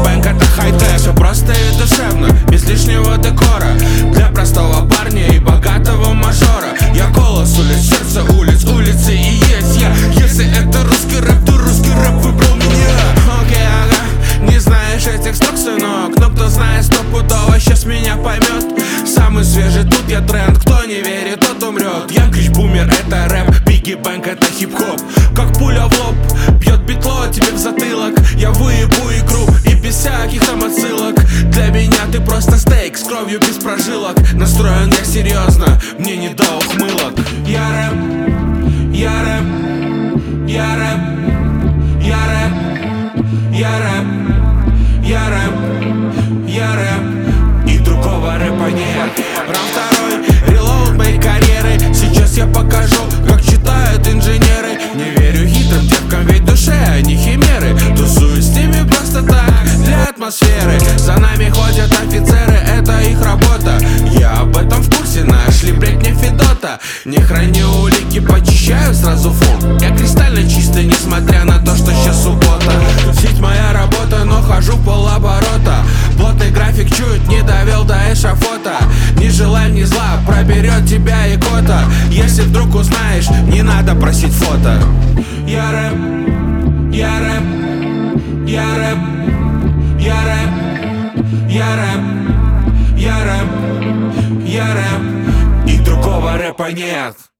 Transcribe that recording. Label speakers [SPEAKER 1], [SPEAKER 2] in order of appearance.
[SPEAKER 1] бэнк это хай-тек. Все просто и душевно, без лишнего декора, для простого парня и богатого мажора. Я голос улиц, сердце улиц, улицы и есть я. Если это русский рэп, то русский рэп выбрал меня. Окей, ага, не знаешь этих строк, сынок, но кто знает стопудово сейчас меня поймет. Самый свежий тут я тренд, кто не верит, тот умрет. Янг бумер это рэп, Бигги Бэнк это хип-хоп. Как пуля в лоб, бьет битло тебе в затылок. Я выебу игру и без всяких там отсылок. Для меня ты просто стейк с кровью без прожилок. Настроен я серьезно, мне не до ухмылок. Я рэп, я рэп, я рэп, я рэп, я рэп, я рэп, я рэп. И другого рэпа нет. Раунд второй, релоуд моей карьеры. Сейчас я покажу, как читают инженеры. Не верю хитрым девкам, ведь в душе они химеры. Тусуюсь с ними просто так, для атмосферы. За нами ходят офицеры, это их работа. Я об этом в курсе, нашли бред не Федота. Не храню улики, почищаю сразу фон. Я кристально чистый, несмотря на то, что сейчас суббота. Сеть моя работа, но хожу полоборота. Плотный график чуть не довел до эшафота. Не желай мне зла, проберет тебя икота. Если вдруг узнаешь, не надо просить фото. Я рэп, я рэп, я рэп, я рэп, я рэп, я рэп, я рэп. И другого рэпа нет.